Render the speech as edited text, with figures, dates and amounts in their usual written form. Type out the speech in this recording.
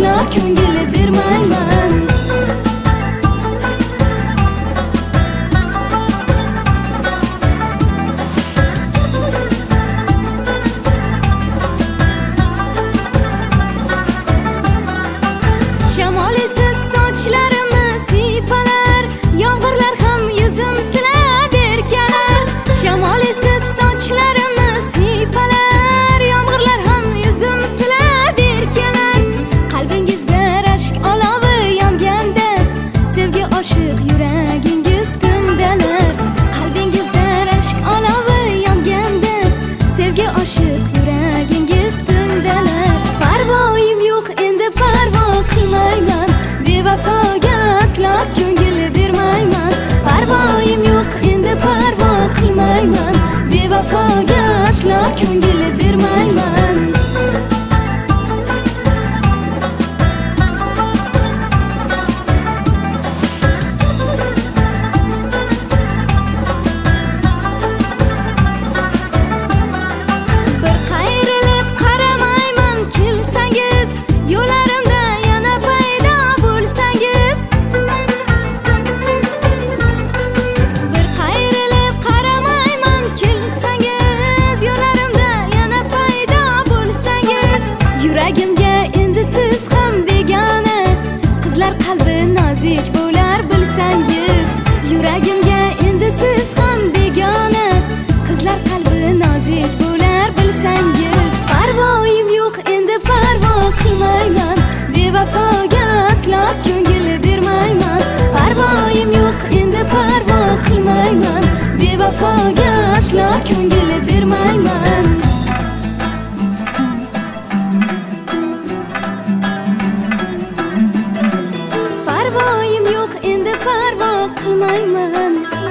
aslo ko'ngil bermayman. Shamol esib sochlarimni siypalar, yomg'irlar ham yuzim silab erkalar. Shamol esib sochlarimni siypalar, yomg'irlar ham yuzim silab erkalar. Qalbingizda rashk olovi yonganda, sevgi oshiq yuragingiz timdalar. Qalbingizda rashk olovi yonganda, sevgi oshiq yuragingiz timdalar. Parvoyim yo'q endi parvo qilmayman, bevafoga aslo ko'ngil bermayman. Parvoyim yo'q endi parvo qilmayman, bevafoga aslo ko'ngil bermayman. Bir qayrilib qaramayman kelsangiz, yo'larimda yana paydo bo'lsangiz. Bir qayrilib qaramayman kelsangiz, yo'larimda yana paydo bo'lsangiz. Yuragimga endi siz ham begona, qizlar qalbi nozik bo'lar bilsangiz. Yuragimga endi siz ham begona, qizlar qalbi nozik bo'lar bilsangiz. Parvoyim yo'q endi parvo qilmayman, bevafoga aslo ko'ngil bermayman. Parvoyim yo'q endi parvo qilmayman, bevafoga aslo ko'ngil bermayman. Parvoyim yo'q endi parvo qilmayman.